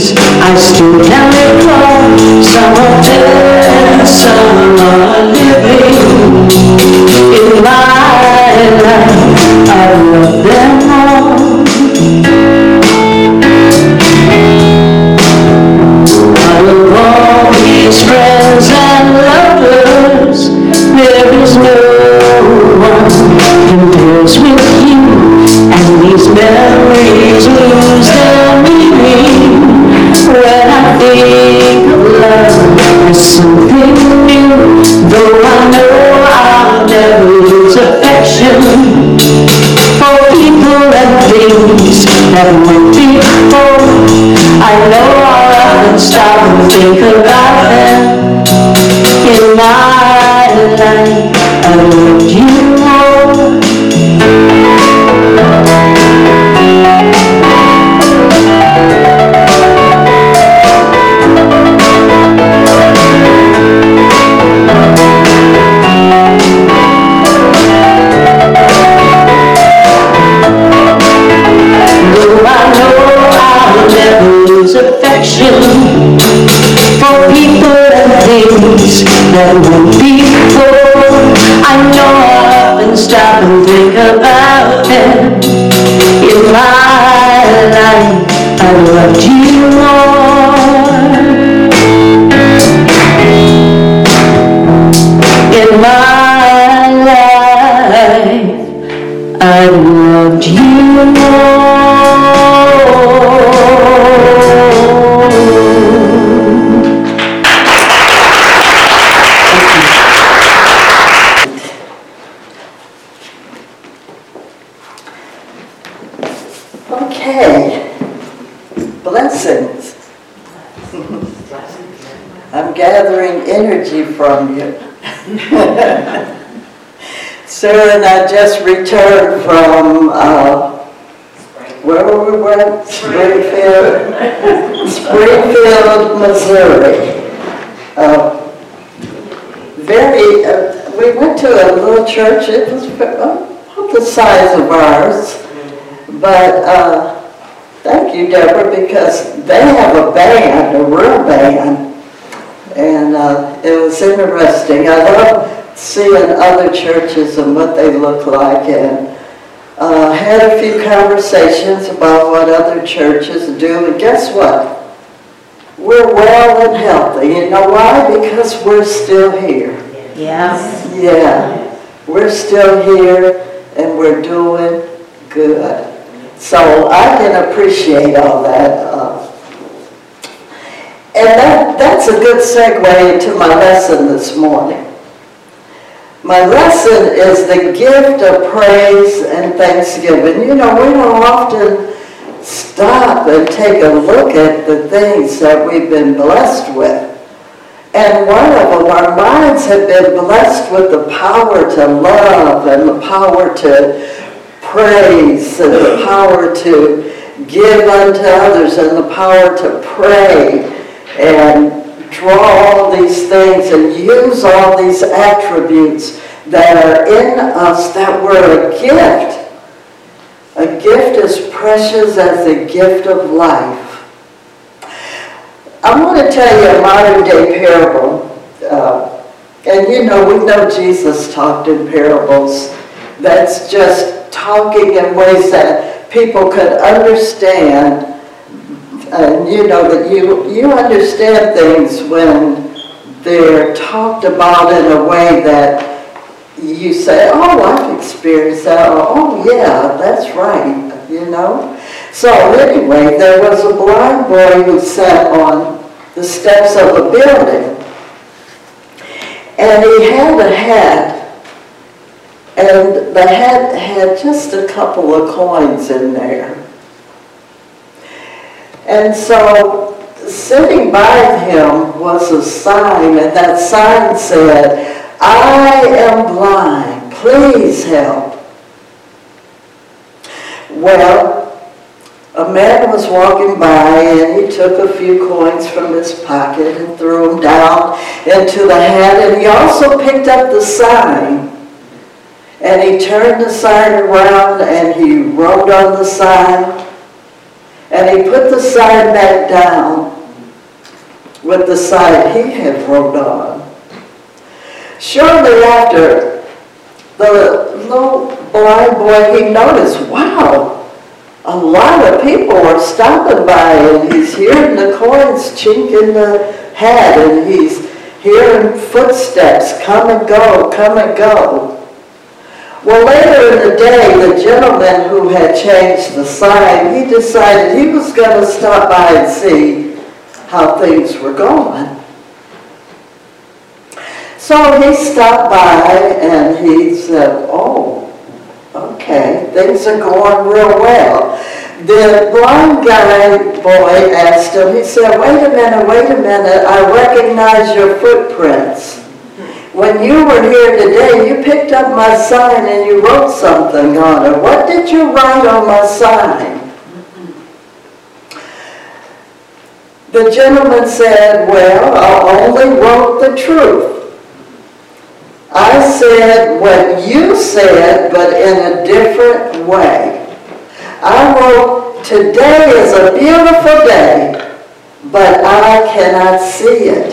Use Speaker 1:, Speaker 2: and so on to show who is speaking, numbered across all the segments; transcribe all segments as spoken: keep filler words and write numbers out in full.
Speaker 1: days I still can recall. Some are dead, some are living. In my life, I love them all. Out of all these friends and lovers, there is no one compares with you, and these memories lose their meaning. When I think of love as something new, though I know I'll never lose affection for people and things that went before. I know I'll often stop and think about them. In my life, I loved you more. Affection for people and things that went before. I know I'll often stop and think about them. In my life, I loved you more. In my life, I loved you more.
Speaker 2: Okay, blessings. I'm gathering energy from you. Sarah and I just returned from, uh, where were we went? Springfield, Springfield, Missouri. Uh, very, uh, we went to a little church. It was about the size of ours. But uh, thank you, Deborah, because they have a band, a real band, and uh, it was interesting. I love seeing other churches and what they look like, and uh, had a few conversations about what other churches do, and guess what? We're well and healthy. You know why? Because we're still here.
Speaker 1: Yeah.
Speaker 2: Yeah. We're still here, and we're doing good. So I can appreciate all that. Uh, and that, that's a good segue into my lesson this morning. My lesson is the gift of praise and thanksgiving. You know, we don't often stop and take a look at the things that we've been blessed with. And one of them, our minds have been blessed with the power to love and the power to praise and the power to give unto others and the power to pray and draw all these things and use all these attributes that are in us that were a gift. A gift as precious as the gift of life. I want to tell you a modern day parable. Uh, and you know, we know Jesus talked in parables. That's just talking in ways that people could understand, and you know that you you understand things when they're talked about in a way that you say, oh, I've experienced that, or oh yeah, that's right, you know. So anyway, there was a blind boy who sat on the steps of a building, and he had a hat. And the hat had just a couple of coins in there. And so sitting by him was a sign, and that sign said, I am blind, please help. Well, a man was walking by, and he took a few coins from his pocket and threw them down into the hat, and he also picked up the sign. And he turned the sign around and he wrote on the sign, And he put the sign back down with the sign he had wrote on. Shortly after, the little blind boy, he noticed, wow, a lot of people are stopping by, and he's hearing the coins chink in the hat, and he's hearing footsteps come and go, come and go. Well, later in the day, the gentleman who had changed the sign, he decided he was going to stop by and see how things were going. So he stopped by and he said, oh, okay, things are going real well. The blind guy boy asked him, he said, wait a minute, wait a minute, I recognize your footprints. When you were here today, you picked up my sign and you wrote something on it. What did you write on my sign? The gentleman said, well, I only wrote the truth. I said what you said, but in a different way. I wrote, today is a beautiful day, but I cannot see it.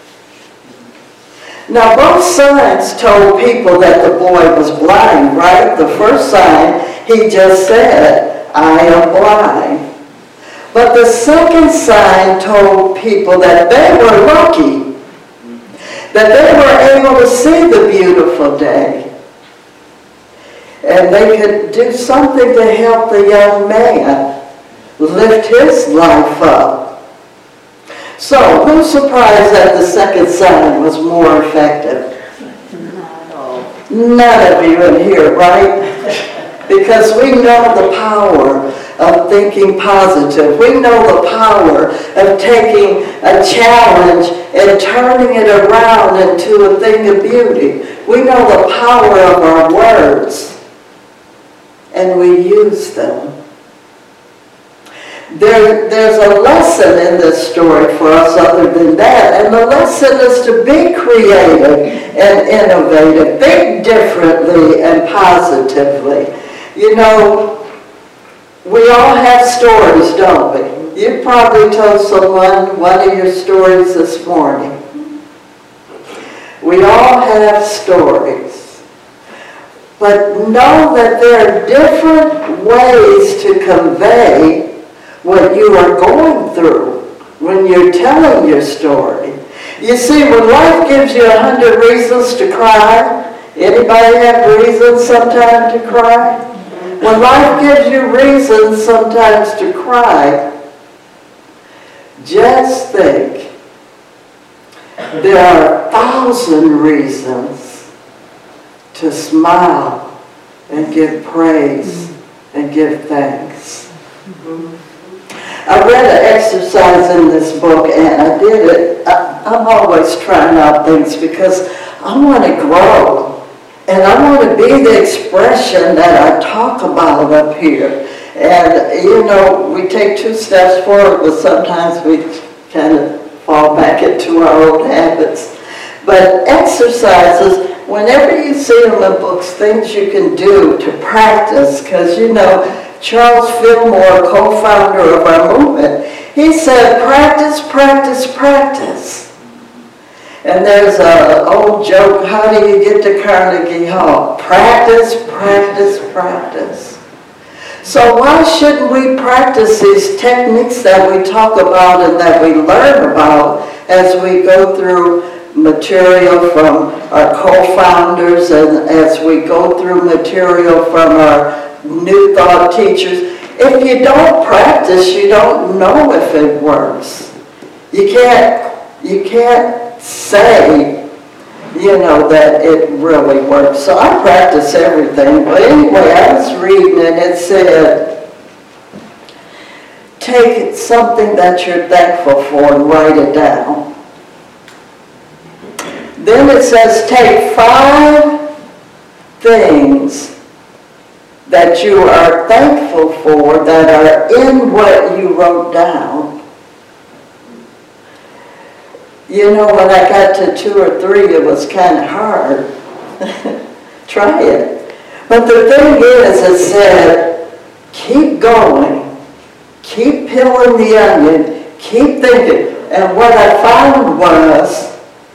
Speaker 2: Now, both signs told people that the boy was blind, right? The first sign, he just said, I am blind. But the second sign told people that they were lucky, that they were able to see the beautiful day. And they could do something to help the young man lift his life up. So, who's surprised that the second sign was more effective? None of you in here, right? Because we know the power of thinking positive. We know the power of taking a challenge and turning it around into a thing of beauty. We know the power of our words, and we use them. There, there's a lesson in this story for us other than that, and the lesson is to be creative and innovative, think differently and positively. You know, we all have stories, don't we? You probably told someone one of your stories this morning. We all have stories. But know that there are different ways to convey what you are going through when you're telling your story. You see, when life gives you a hundred reasons to cry, anybody have reasons sometimes to cry? When life gives you reasons sometimes to cry, just think, there are a thousand reasons to smile and give praise and give thanks. I read an exercise in this book, and I did it. I, I'm always trying out things because I want to grow. And I want to be the expression that I talk about up here. And, you know, we take two steps forward, but sometimes we kind of fall back into our old habits. But exercises, whenever you see them in books, things you can do to practice, because, you know, Charles Fillmore, co-founder of our movement, he said, practice, practice, practice. And there's an old joke, how do you get to Carnegie Hall? Practice, practice, practice. So why shouldn't we practice these techniques that we talk about and that we learn about as we go through material from our co-founders and as we go through material from our New Thought teachers? If you don't practice, you don't know if it works. You can't, you can't say, you know, that it really works. So I practice everything. But anyway, I was reading and it said, take something that you're thankful for and write it down. Then it says, take five things that you are thankful for that are in what you wrote down. You know, when I got to two or three, it was kind of hard. Try it. But the thing is, it said, keep going, keep peeling the onion, keep thinking. And what I found was,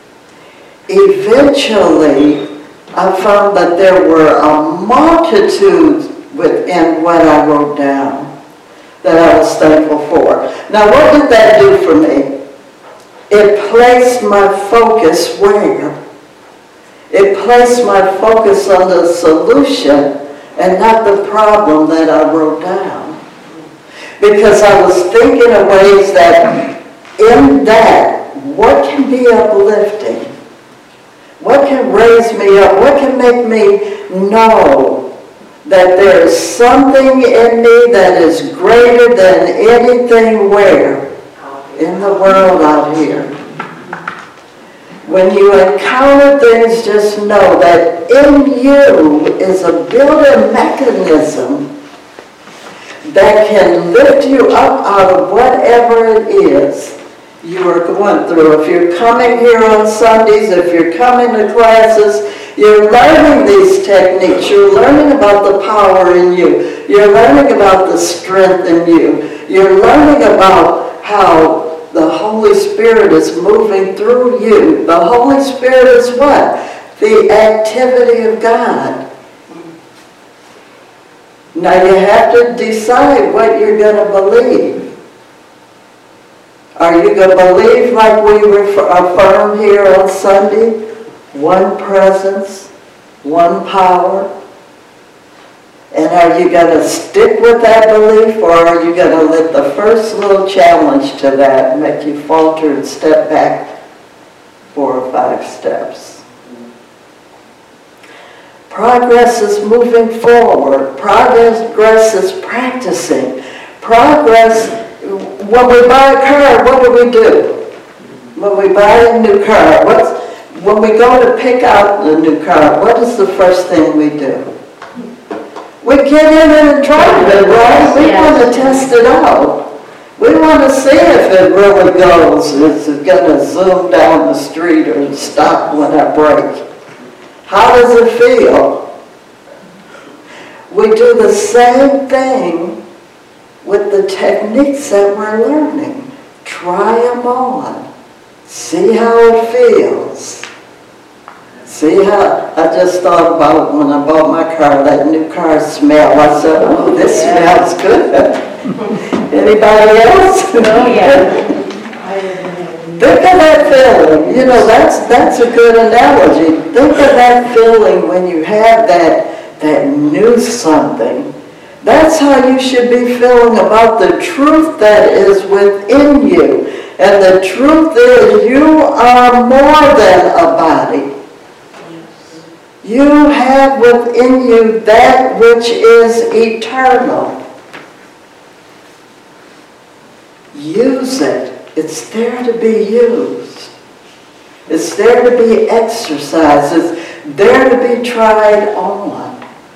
Speaker 2: eventually, I found that there were a multitude within what I wrote down that I was thankful for. Now, what did that do for me? It placed my focus where? It placed my focus on the solution and not the problem that I wrote down. Because I was thinking of ways that in that, what can be uplifting? What can raise me up? What can make me know that there is something in me that is greater than anything where? In the world out here. When you encounter things, just know that in you is a built-in mechanism that can lift you up out of whatever it is you are going through. If you're coming here on Sundays, if you're coming to classes, you're learning these techniques. You're learning about the power in you. You're learning about the strength in you. You're learning about how the Holy Spirit is moving through you. The Holy Spirit is what? The activity of God. Now you have to decide what you're going to believe. Are you going to believe like we affirm here on Sunday? One presence, one power. And are you going to stick with that belief, or are you going to let the first little challenge to that make you falter and step back four or five steps? Progress is moving forward. Progress is practicing. Progress, when we buy a car, what do we do? When we buy a new car, what's, when we go to pick out the new car, what is the first thing we do? We get in it and drive it, right? We want to test it out. We want to see if it really goes. Is it going to zoom down the street or stop when I brake? How does it feel? We do the same thing with the techniques that we're learning. Try them on. See how it feels. See how, I just thought about when I bought my car, that new car smell. I said, oh, this yeah. smells good. Anybody else?
Speaker 3: Oh, yeah.
Speaker 2: Think of that feeling. You know, that's that's a good analogy. Think of that feeling when you have that, that new something. That's how you should be feeling about the truth that is within you. And the truth is you are more than a body. You have within you that which is eternal. Use it. It's there to be used. It's there to be exercised. It's there to be tried on.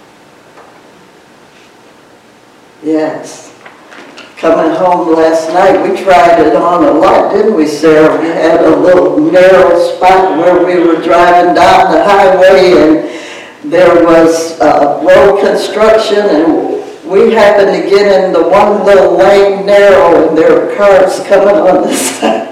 Speaker 2: Yes. Coming home last night, we tried it on a lot, didn't we, Sarah? We had a little narrow spot where we were driving down the highway, and there was uh, road construction, and we happened to get in the one little lane narrow, and there were cars coming on the side.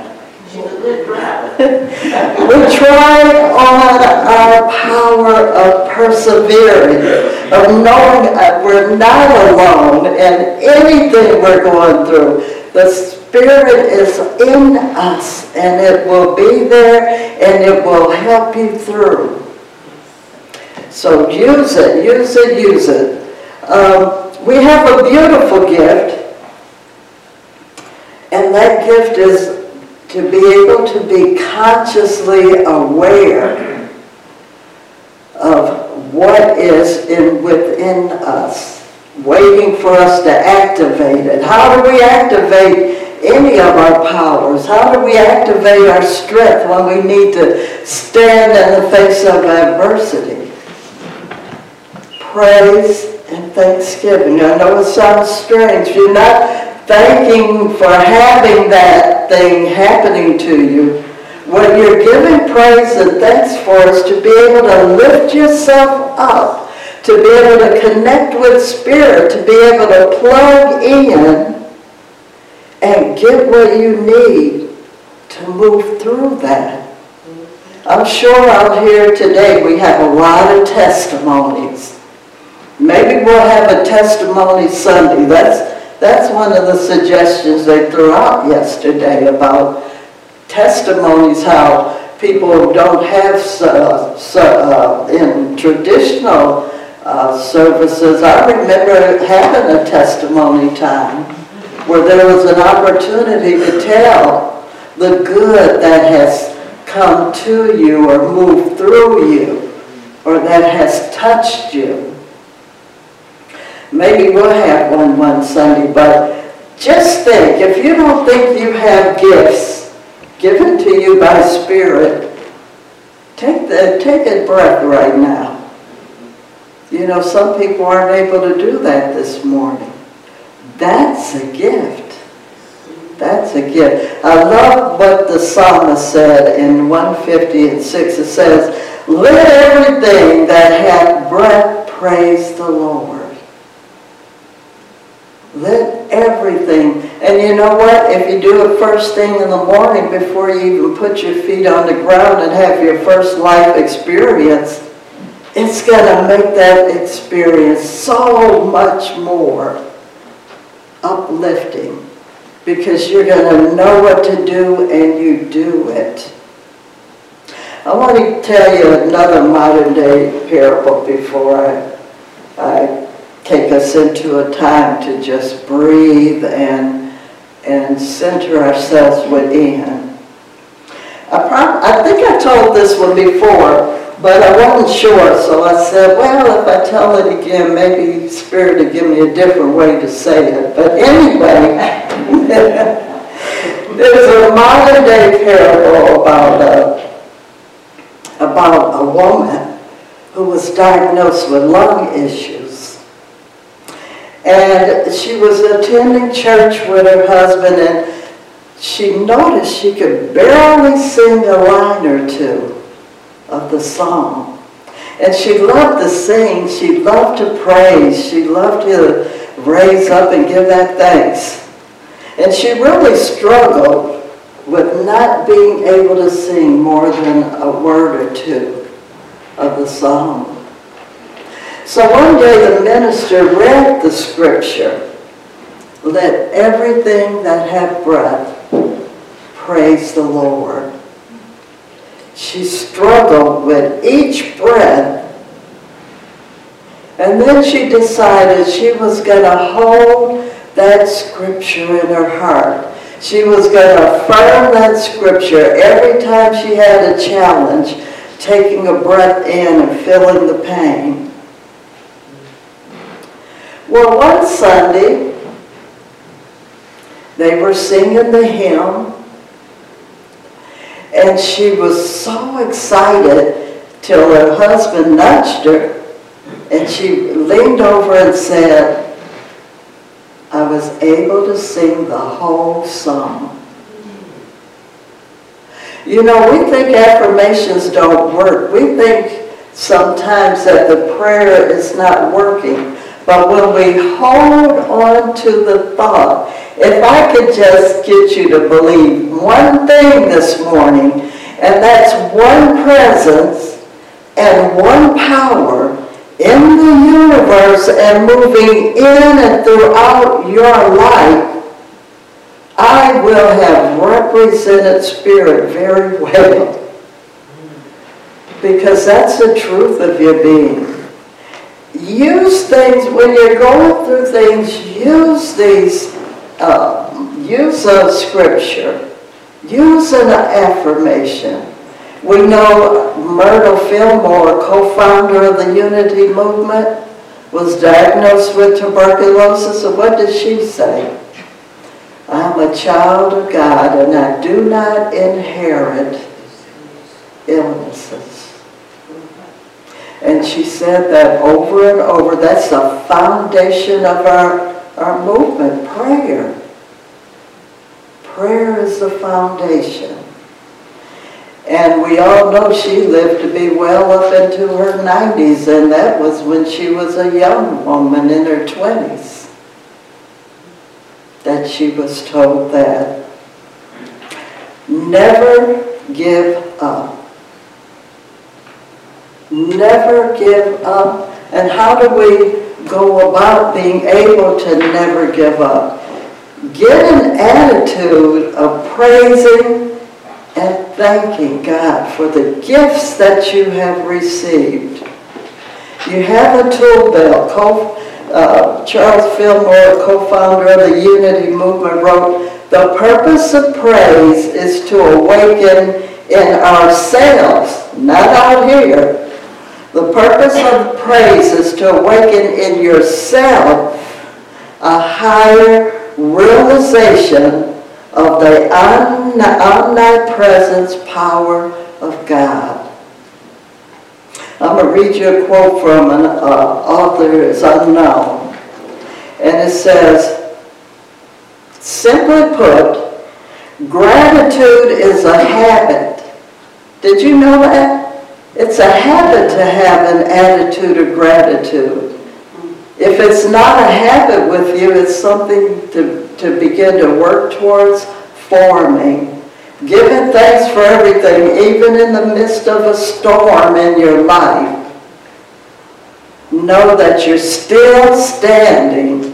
Speaker 2: We try on our power of persevering, of knowing that we're not alone in anything we're going through. The Spirit is in us, and it will be there, and it will help you through. So use it, use it, use it. Um, we have a beautiful gift, and that gift is to be able to be consciously aware of what is in within us, waiting for us to activate it. How do we activate any of our powers? How do we activate our strength when we need to stand in the face of adversity? Praise and thanksgiving. I know it sounds strange. You're not thanking for having that thing happening to you. What you're giving praise and thanks for is to be able to lift yourself up, to be able to connect with Spirit, to be able to plug in and get what you need to move through that. I'm sure out here today we have a lot of testimonies. Maybe we'll have a testimony Sunday. That's, that's one of the suggestions they threw out yesterday about testimonies, how people don't have, uh, so, uh, in traditional uh, services. I remember having a testimony time where there was an opportunity to tell the good that has come to you or moved through you or that has touched you. Maybe we'll have one one Sunday, but just think, if you don't think you have gifts given to you by Spirit, take, the, take a breath right now. You know, some people aren't able to do that this morning. That's a gift. That's a gift. I love what the psalmist said in one fifty and six. It says, let everything that hath breath praise the Lord. Let everything. And you know what? If you do it first thing in the morning before you even put your feet on the ground and have your first life experience, it's going to make that experience so much more uplifting. Because you're going to know what to do and you do it. I want to tell you another modern day parable before I, I take us into a time to just breathe and, and center ourselves within. I, prob- I think I told this one before, but I wasn't sure, so I said, well, if I tell it again, maybe Spirit will give me a different way to say it. But anyway, there's a modern day parable about a, about a woman who was diagnosed with lung issues. And she was attending church with her husband, and she noticed she could barely sing a line or two of the song. And she loved to sing, she loved to praise, she loved to raise up and give that thanks. And she really struggled with not being able to sing more than a word or two of the song. So one day the minister read the scripture, let everything that hath breath praise the Lord. She struggled with each breath, and then she decided she was going to hold that scripture in her heart. She was going to affirm that scripture every time she had a challenge, taking a breath in and feeling the pain. Well, one Sunday, they were singing the hymn, and she was so excited till her husband nudged her, and she leaned over and said, I was able to sing the whole song. You know, we think affirmations don't work. We think sometimes that the prayer is not working. But when we hold on to the thought, if I could just get you to believe one thing this morning, and that's one presence and one power in the universe and moving in and throughout your life, I will have represented Spirit very well. Because that's the truth of your being. Use things, when you're going through things, use these, uh, use a scripture, use an affirmation. We know Myrtle Fillmore, co-founder of the Unity Movement, was diagnosed with tuberculosis, and what did she say? I'm a child of God, and I do not inherit illnesses. And she said that over and over. That's the foundation of our, our movement, prayer. Prayer is the foundation. And we all know she lived to be well up into her nineties, and that was when she was a young woman in her twenties. that she was told that. Never give up. Never give up. And how do we go about being able to never give up? Get an attitude of praising and thanking God for the gifts that you have received. You have a tool belt. Co uh, Charles Fillmore, co-founder of the Unity Movement, wrote, "The purpose of praise is to awaken in ourselves, not out here. The purpose of praise is to awaken in yourself a higher realization of the omnipresence power of God." I'm going to read you a quote from an uh, author who is unknown. And it says, simply put, gratitude is a habit. Did you know that? It's a habit to have an attitude of gratitude. If it's not a habit with you, it's something to, to begin to work towards forming. Giving thanks for everything, even in the midst of a storm in your life. Know that you're still standing.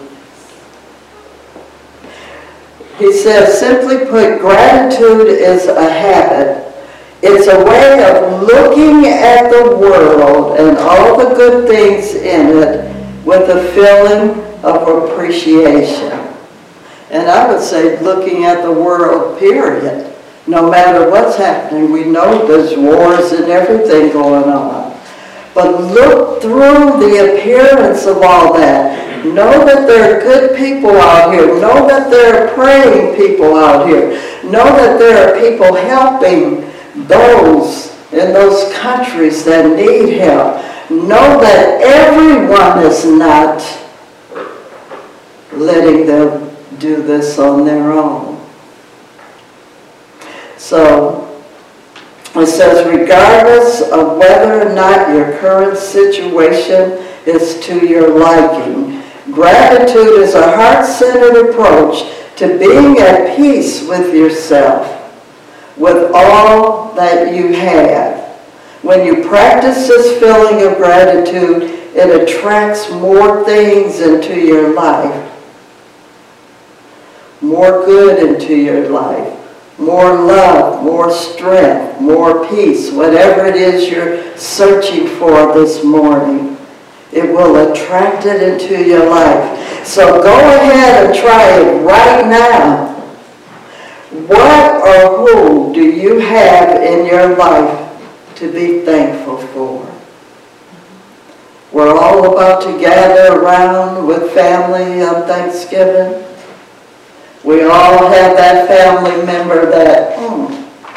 Speaker 2: He says, simply put, gratitude is a habit. It's a way of looking at the world and all the good things in it with a feeling of appreciation. And I would say looking at the world, period. No matter what's happening, we know there's wars and everything going on. But look through the appearance of all that. Know that there are good people out here. Know that there are praying people out here. Know that there are people helping those in those countries that need help. Know that everyone is not letting them do this on their own. So, it says, regardless of whether or not your current situation is to your liking, gratitude is a heart-centered approach to being at peace with yourself, with all that you have. When you practice this feeling of gratitude, it attracts more things into your life, more good into your life. More love, more strength, more peace, whatever it is you're searching for this morning, it will attract it into your life. So go ahead and try it right now. What or who do you have in your life to be thankful for? We're all about to gather around with family on Thanksgiving. We all have that family member that, hmm.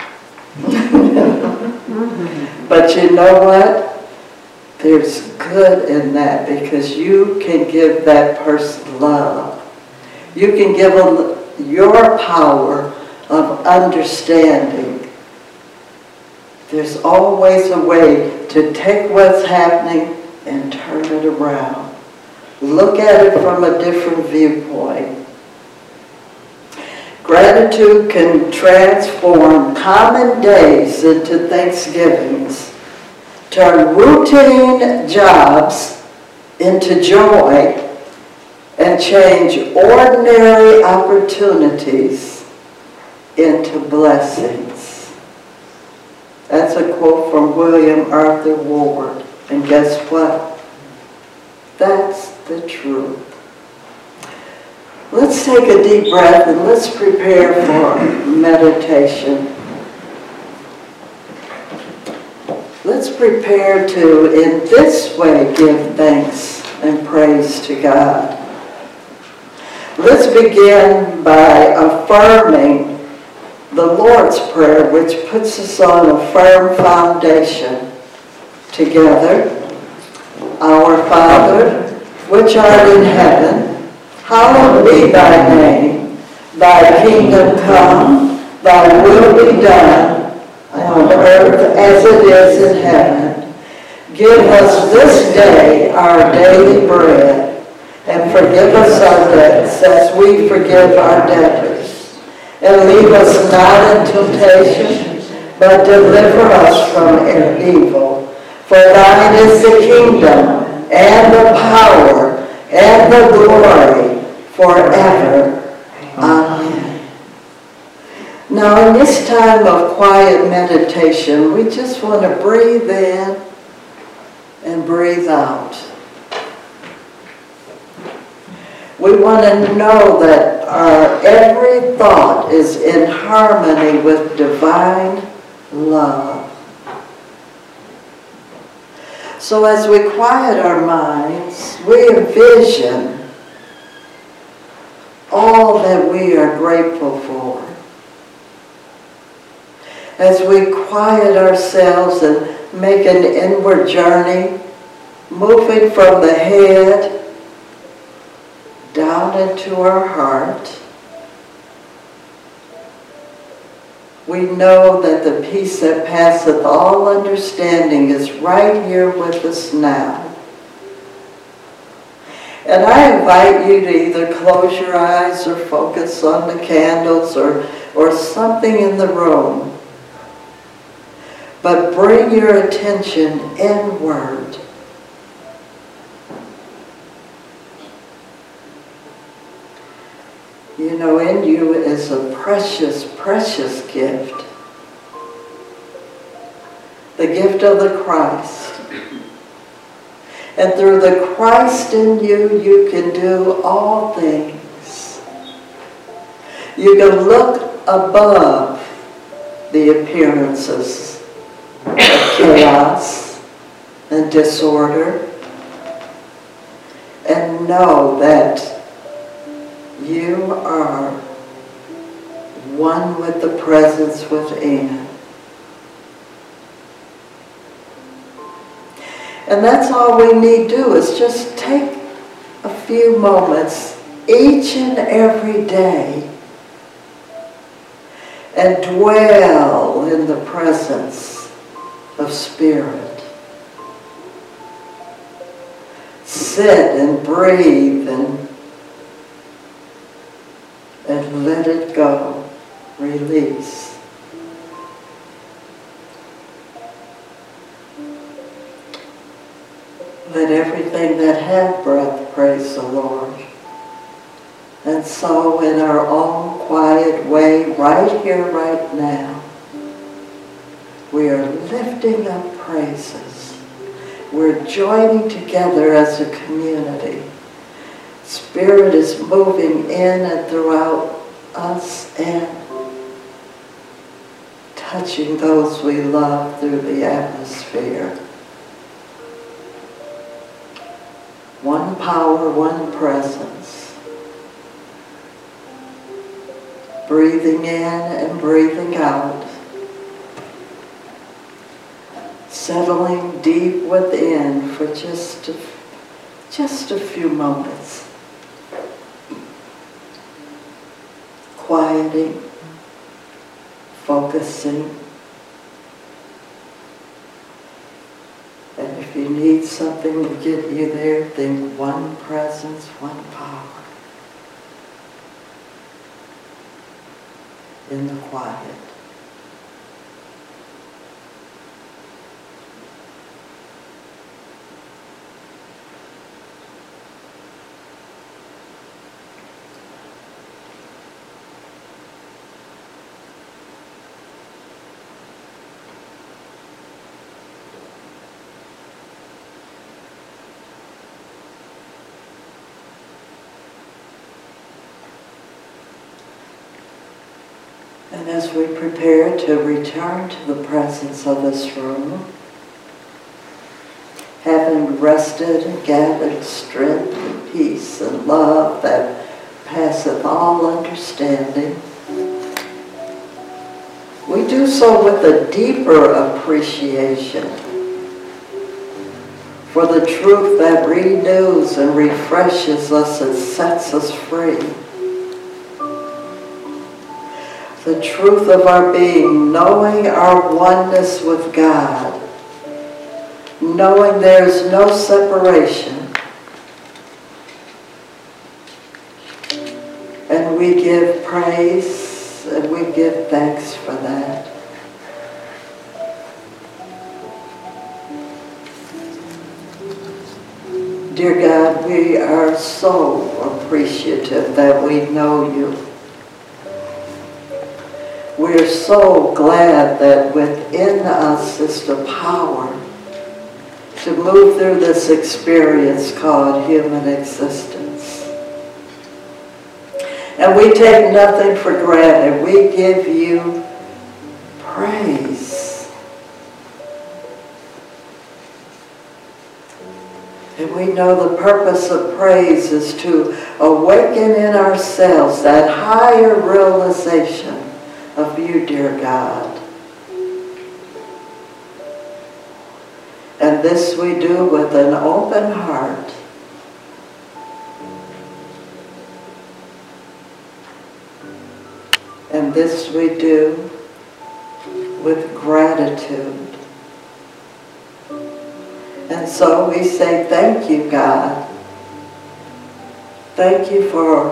Speaker 2: But you know what? There's good in that because you can give that person love. You can give them your power of understanding. There's always a way to take what's happening and turn it around. Look at it from a different viewpoint. Gratitude can transform common days into Thanksgivings, turn routine jobs into joy, and change ordinary opportunities into blessings. That's a quote from William Arthur Ward. And guess what? That's the truth. Let's take a deep breath and let's prepare for meditation. Let's prepare to, in this way, give thanks and praise to God. Let's begin by affirming the Lord's Prayer, which puts us on a firm foundation. Together, Our Father, which art in heaven, hallowed be thy name. Thy kingdom come, thy will be done, on earth as it is in heaven. Give us this day our daily bread, And forgive us our debts as we forgive our debtors. And lead us not in temptation, but deliver us from evil. For thine is the kingdom, and the power, and the glory, forever. Amen. Now in this time of quiet meditation, we just want to breathe in and breathe out. We want to know that our every thought is in harmony with divine love. So as we quiet our minds, we envision all that we are grateful for. As we quiet ourselves and make an inward journey, moving from the head down into our heart, we know that the peace that passeth all understanding is right here with us now. And I invite you to either close your eyes or focus on the candles or, or something in the room. But bring your attention inward. You know, in you is a precious, precious gift. The gift of the Christ. And through the Christ in you, you can do all things. You can look above the appearances of chaos and disorder and know that you are one with the presence within. And that's all we need to do is just take a few moments each and every day and dwell in the presence of Spirit. Sit and breathe and and let it go. Release. Let everything that hath breath praise the Lord. And so in our own quiet way, right here, right now, we are lifting up praises. We're joining together as a community. Spirit is moving in and throughout us and touching those we love through the atmosphere. One power, one presence. Breathing in and breathing out. Settling deep within for just a, just a few moments. Quieting, focusing, and if you need something to get you there, think one presence, one power in the quiet. And as we prepare to return to the presence of this room, having rested and gathered strength and peace and love that passeth all understanding, we do so with a deeper appreciation for the truth that renews and refreshes us and sets us free. The truth of our being, knowing our oneness with God, knowing there is no separation, And we give praise and we give thanks for that. Dear God, we are so appreciative that we know you. We're so glad that within us is the power to move through this experience called human existence. And we take nothing for granted. We give you praise. And we know the purpose of praise is to awaken in ourselves that higher realization of you, dear God. And this we do with an open heart. And this we do with gratitude. And so we say, thank you, God. Thank you for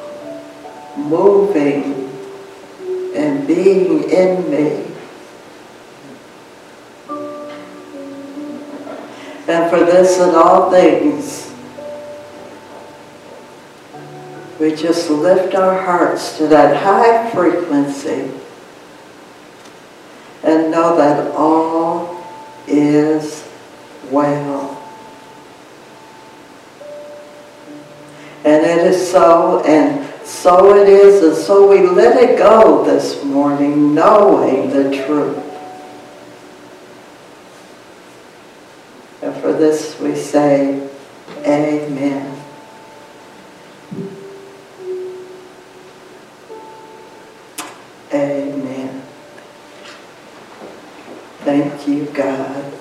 Speaker 2: moving and being in me. And for this and all things, we just lift our hearts to that high frequency and know that all is well. And it is so, and so it is, and so we let it go this morning, knowing the truth. And for this we say, amen. Amen. Thank you, God.